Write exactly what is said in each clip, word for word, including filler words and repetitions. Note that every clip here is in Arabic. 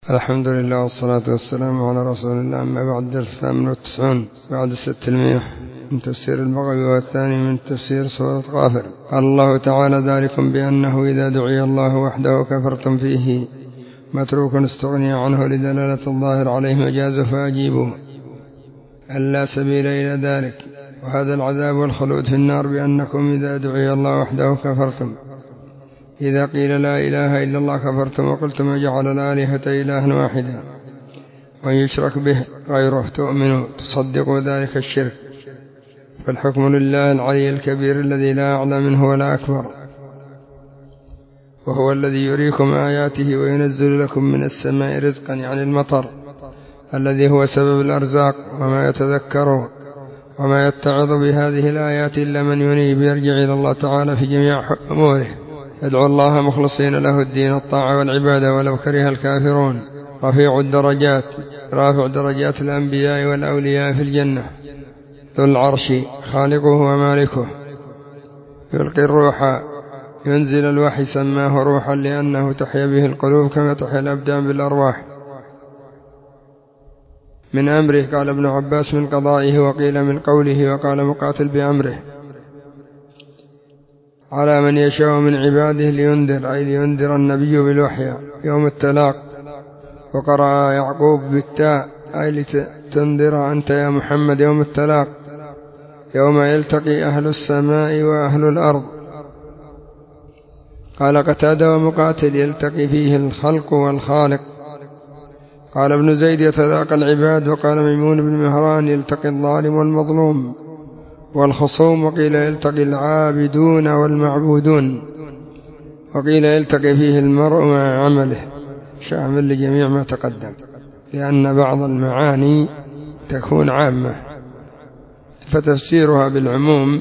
الحمد لله والصلاة والسلام على رسول الله. أما بعد، درس ثامن وتسعون بعد ستمائة من تفسير البغوي، والثاني من تفسير سورة غافر. قال الله تعالى: ذلكم بأنه إذا دعي الله وحده كفرتم فيه متروك استغني عنه لدلالة الظاهر عليه مجازه فأجيبه أن لا سبيل إلى ذلك. وهذا العذاب والخلود في النار بأنكم إذا دعي الله وحده كفرتم. إذا قيل لا إله إلا الله كفرتم وقلتم أجعل الآلهة إلها واحدا وإن يشرك به غيره تؤمنوا تصدقوا ذلك الشرك. فالحكم لله العلي الكبير الذي لا أعلى منه ولا أكبر، وهو الذي يريكم آياته وينزل لكم من السماء رزقا، يعني المطر الذي هو سبب الأرزاق. وما يتذكر وما يتعظ بهذه الآيات إلا من ينيب يرجع إلى الله تعالى في جميع أموره، يدعو الله مخلصين له الدين الطاعة والعبادة ولو كره الكافرون. رفيع الدرجات رافع درجات الأنبياء والأولياء في الجنة، ذو العرش خالقه ومالكه، يلقي الروح، ينزل الوحي سماه روحا لأنه تحيا به القلوب كما تحيا الأبدان بالأرواح. من أمره قال ابن عباس من قضائه، وقيل من قوله، وقال مقاتل بأمره على من يشاء من عباده لينذر، أي لينذر النبي بالوحي يوم التلاق. وقرأ يعقوب بالتاء أي لتنذر أنت يا محمد يوم التلاق، يوم يلتقي أهل السماء وأهل الأرض. قال قتادة ومقاتل يلتقي فيه الخلق والخالق. قال ابن زيد يتلاقى العباد. وقال ميمون بن مهران يلتقي الظالم والمظلوم والخصوم. وقيل يلتقي العابدون والمعبودون. وقيل يلتقي فيه المرء مع عمله، شامل لجميع ما تقدم، لأن بعض المعاني تكون عامة فتفسيرها بالعموم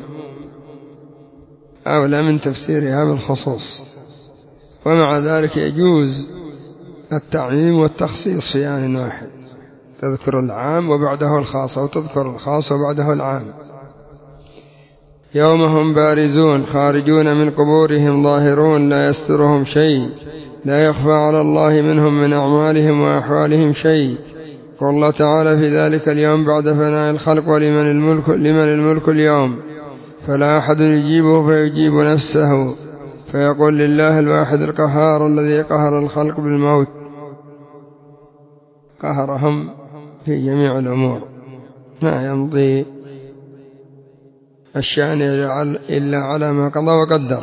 أولى من تفسيرها بالخصوص. ومع ذلك يجوز التعميم والتخصيص في آن واحد، تذكر العام وبعده الخاص، أو تذكر الخاص وبعده العام. يوم هم بارزون خارجون من قبورهم ظاهرون لا يسترهم شيء، لا يخفى على الله منهم من أعمالهم وأحوالهم شيء. قال الله تعالى في ذلك اليوم بعد فناء الخلق: ولمن الملك, لمن الملك اليوم، فلا أحد يجيبه فيجيب نفسه فيقول لله الواحد القهار الذي قهر الخلق بالموت، قهرهم في جميع الأمور، ما يمضي الشأن إلا على ما قضى وقدر.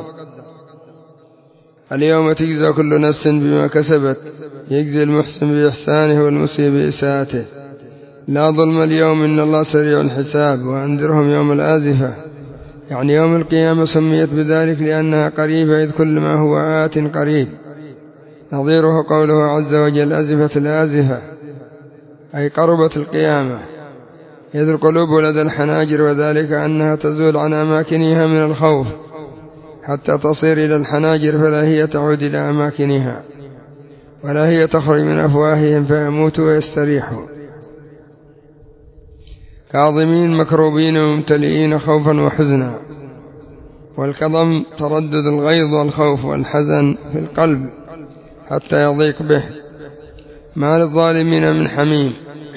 اليوم تجزى كل نفس بما كسبت، يجزي المحسن بإحسانه والمسيء بإساءته. لا ظلم اليوم إن الله سريع الحساب. وأنذرهم يوم الآزفة، يعني يوم القيامة سميت بذلك لأنها قريبة، إذ كل ما هو آت قريب. نظيره قوله عز وجل: أزفت الآزفة، أي قربت القيامة، إذ القلوب لدى الحناجر، وذلك أنها تزول عن أماكنها من الخوف حتى تصير إلى الحناجر، فلا هي تعود إلى أماكنها ولا هي تخرج من أفواههم فيموتوا ويستريحوا. كاظمين مكروبين وممتلئين خوفا وحزنا. والكظم تردد الغيظ والخوف والحزن في القلب حتى يضيق به. ما للظالمين من حميم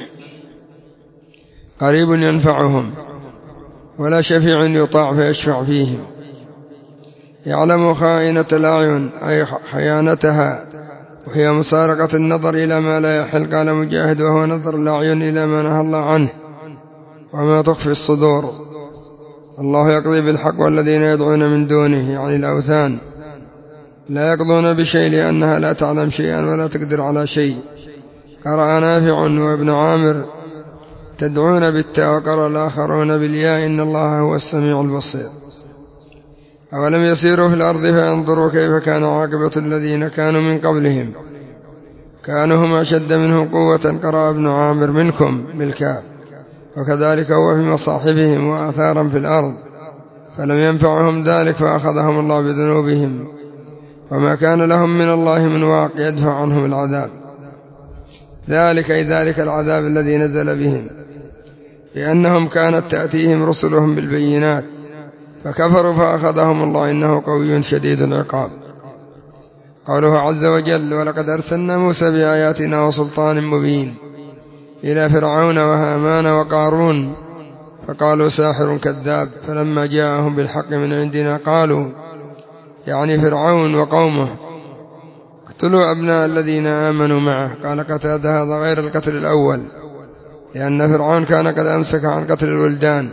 قريب ينفعهم، ولا شفيع يطاع فيشفع فيهم. يعلم خائنة الأعين، أي خيانتها، وهي مسارقة النظر إلى ما لا يحل. قال مجاهد: وهو نظر الأعين إلى ما نهى الله عنه وما تخفي الصدور. الله يقضي بالحق، والذين يدعون من دونه، يعني الأوثان، لا يقضون بشيء لأنها لا تعلم شيئا ولا تقدر على شيء. قرأ نافع وابن عامر تدعون بالتاء، وقرأ الآخرون بالياء: إن الله هو السميع البصير. أولم يسيروا في الأرض فينظروا كيف كان عاقبة الذين كانوا من قبلهم، كانوا هم أشد منهم قوة. قرأ ابن عامر منكم بالكاف. وكذلك هو في مصاحبهم وآثارا في الأرض، فلم ينفعهم ذلك فأخذهم الله بذنوبهم، وما كان لهم من الله من واق يدفع عنهم العذاب. ذلك أي ذلك العذاب الذي نزل بهم، لأنهم كانت تأتيهم رسلهم بالبينات فكفروا فأخذهم الله إنه قوي شديد العقاب. قوله عز وجل ولقد أرسلنا موسى بآياتنا وسلطان مبين إلى فرعون وهامان وقارون فقالوا ساحر كذاب فلما جاءهم بالحق من عندنا قالوا يعني فرعون وقومه اقتلوا أبناء الذين آمنوا معه. قال قتادة هذا غير القتل الأول لأن فرعون كان قد أمسك عن قتل الولدان،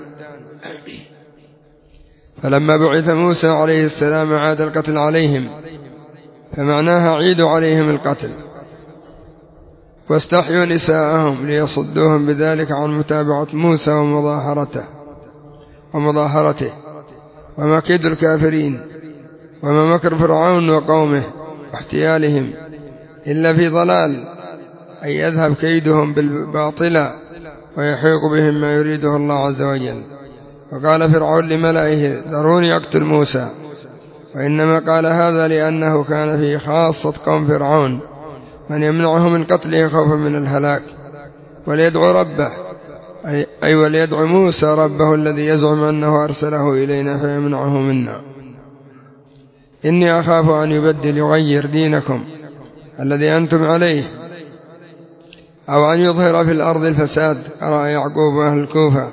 فلما بعث موسى عليه السلام عاد القتل عليهم، فمعناها عيدوا عليهم القتل واستحيوا نساءهم ليصدوهم بذلك عن متابعة موسى ومظاهرته ومظاهرته وما كيد الكافرين وما مكر فرعون وقومه واحتيالهم إلا في ضلال، أي يذهب كيدهم بالباطلة ويحيق بهم ما يريده الله عز وجل. وقال فرعون لملئه ذروني أقتل موسى، وإنما قال هذا لأنه كان في خاصة قوم فرعون من يمنعه من قتله خوفا من الهلاك، وليدعو ربه أي وليدعو موسى ربه الذي يزعم أنه أرسله إلينا فيمنعه منا. إني أخاف أن يبدل يغير دينكم الذي أنتم عليه أو أن يظهر في الأرض الفساد قرأ يعقوب أهل الكوفة،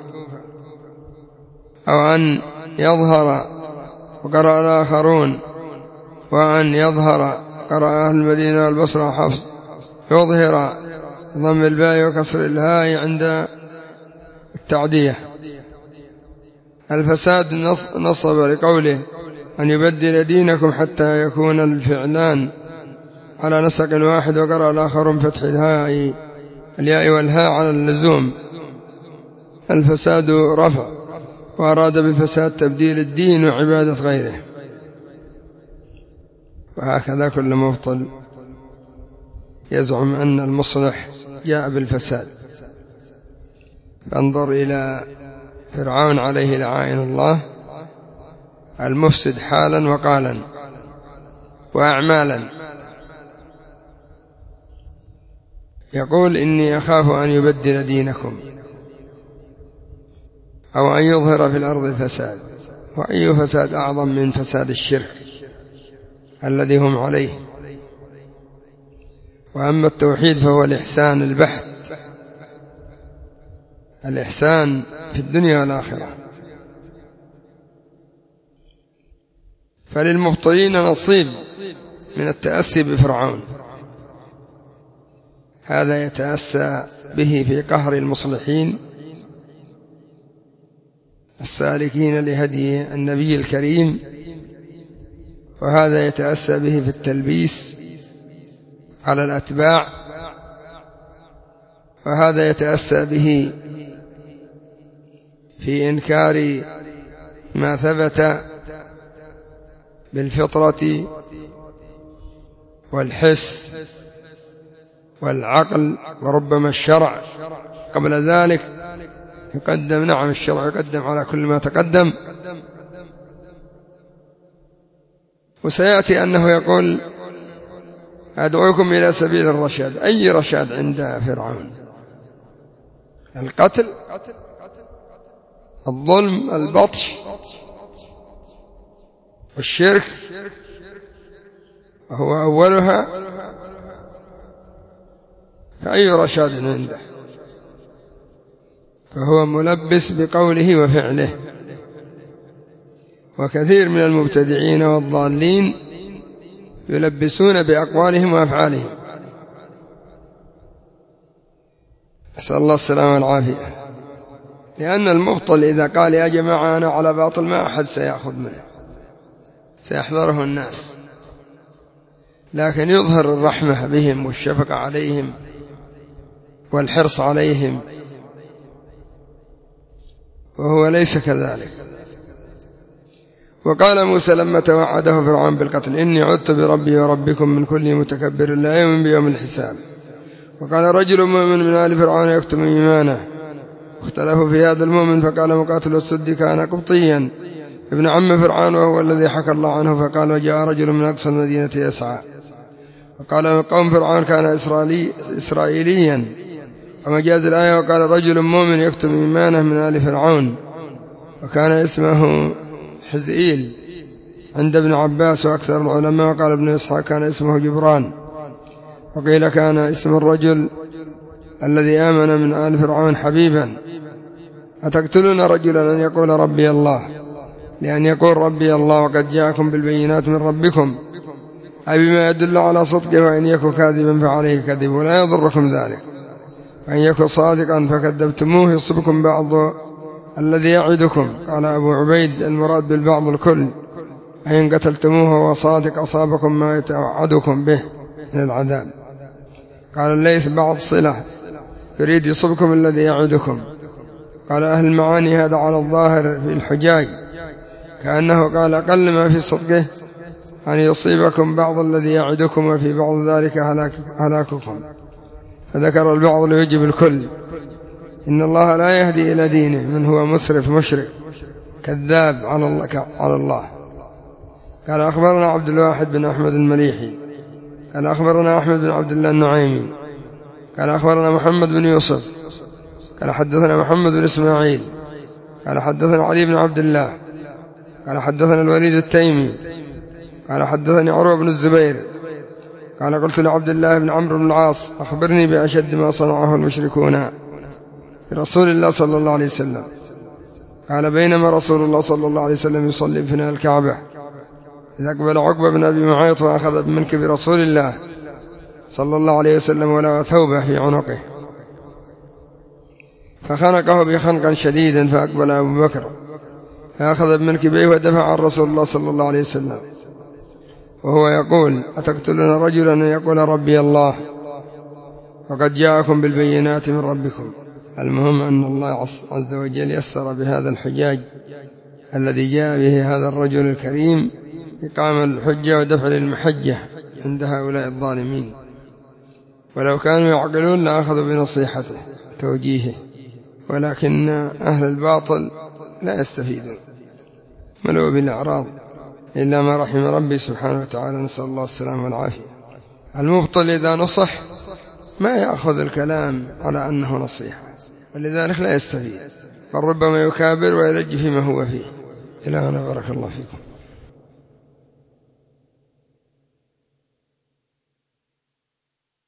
أو أن يظهر وقرأ الآخرون وأن يظهر قرأ أهل المدينة والبصرة حفص يظهر ضم الباء وكسر الهاء عند التعدية. الفساد نصب لقوله أن يبدل دينكم حتى يكون الفعلان على نسق واحد، وقرأ الآخرون فتح الهاء الياء والهاء على اللزوم. الفساد رفع، وأراد بالفساد تبديل الدين وعبادة غيره، وهكذا كل مبطل يزعم أن المصلح جاء بالفساد. فانظر إلى فرعون عليه لعائن الله المفسد حالا وقالا وأعمالا، يقول إني أخاف أن يبدل دينكم أو أن يظهر في الأرض الفساد. وأي فساد أعظم من فساد الشرك الذي هم عليه؟ وأما التوحيد فهو الإحسان البحت، الإحسان في الدنيا والآخرة. فللمبطلين نصيب من التأسي بفرعون، هذا يتأسى به في قهر المصلحين السالكين لهدي النبي الكريم، وهذا يتأسى به في التلبيس على الأتباع، وهذا يتأسى به في إنكار ما ثبت بالفطرة والحس والعقل، وربما الشرع قبل ذلك يقدم. نعم الشرع يقدم على كل ما تقدم. وسيأتي أنه يقول أدعوكم إلى سبيل الرشاد. أي رشاد عند فرعون؟ القتل، الظلم، البطش، والشرك وهو أولها، فأي رشاد عنده؟ فهو ملبس بقوله وفعله. وكثير من المبتدعين والضالين يلبسون بأقوالهم وأفعالهم، أسأل الله السلامة والعافية. لأن المبطل إذا قال يا جماعة أنا على باطل ما أحد سيأخذ منه، سيحذره الناس، لكن يظهر الرحمة بهم والشفقة عليهم والحرص عليهم، وهو ليس كذلك. وقال موسى لما توعده فرعون بالقتل إني عذت بربي وربكم من كل متكبر لا يؤمن بيوم الحساب. وقال رجل مؤمن من آل فرعون يكتم إيمانه، اختلفوا في هذا المؤمن، فقال مقاتل السدي كان قبطيا ابن عم فرعون وهو الذي حكى الله عنه، فقال وجاء رجل من أقصى المدينة يسعى. وقال قوم فرعون كان إسرائيلي إسرائيليا، ومجاز الآية وقال رجل مؤمن يكتم إيمانه من آل فرعون، وكان اسمه حزئيل عند ابن عباس وأكثر العلماء. قال ابن إسحاق كان اسمه جبران، وقيل كان اسم الرجل الذي آمن من آل فرعون حبيبا. أتقتلون رجلا أن يقول ربي الله، لأن يقول ربي الله وقد جاءكم بالبينات من ربكم، أي بما يدل على صدقه، وإن يكن كاذبا فعليه كذب ولا يضركم ذلك، وإن يكن صادقا فكذبتموه يصبكم بعض الذي يعدكم. قال أبو عبيد المراد بالبعض الكل، أي إن قتلتموه وهو صادق أصابكم ما يتوعدكم به من العذاب. قال الليث بعض صلة يريد يصبكم الذي يعدكم. قال أهل المعاني هذا على الظاهر في الحجاج، كأنه قال أقل ما في صدقه أن يصيبكم بعض الذي يعدكم، وفي بعض ذلك هلاككم، فذكر البعض ليجب الكل. إن الله لا يهدي إلى دينه من هو مسرف مشرك كذاب على الله, على الله. قال أخبرنا عبد الواحد بن أحمد المليحي قال أخبرنا أحمد بن عبد الله النعيمي قال أخبرنا محمد بن يوسف قال حدثنا محمد بن إسماعيل قال حدثنا علي بن عبد الله قال حدثنا الوليد التيمي قال حدثني عروة بن الزبير قال قلت لعبد الله بن عمرو بن العاص أخبرني بأشد ما صنعه المشركون برسول الله صلى الله عليه وسلم. قال بينما رسول الله صلى الله عليه وسلم يصلي في الكعبة إذ أقبل عقبة بن أبي معيط وأخذ بمنكب رسول الله صلى الله عليه وسلم ولو ثوبه في عنقه، فخنقه بخنقا شديدا، فأقبل أبو بكر فأخذ بمنكبيه ودفع عن رسول الله صلى الله عليه وسلم وهو يقول أتقتلون رجلا أن يقول ربي الله وقد جاءكم بالبينات من ربكم. المهم أن الله عز وجل يسر بهذا الحجاج الذي جاء به هذا الرجل الكريم إقام الحجة ودفع للمحجة عند هؤلاء الظالمين، ولو كانوا يعقلون لأخذوا بنصيحته توجيهه، ولكن أهل الباطل لا يستفيدون، ملؤوا بالأعراض إلا ما رحم ربي سبحانه وتعالى، نسأل الله السلامة والعافية. المبطل إذا نصح ما يأخذ الكلام على أنه نصيحة، ولذلك لا يستفيد، بل ربما يكابر ويلج فيما هو فيه. إلهنا بارك الله فيكم.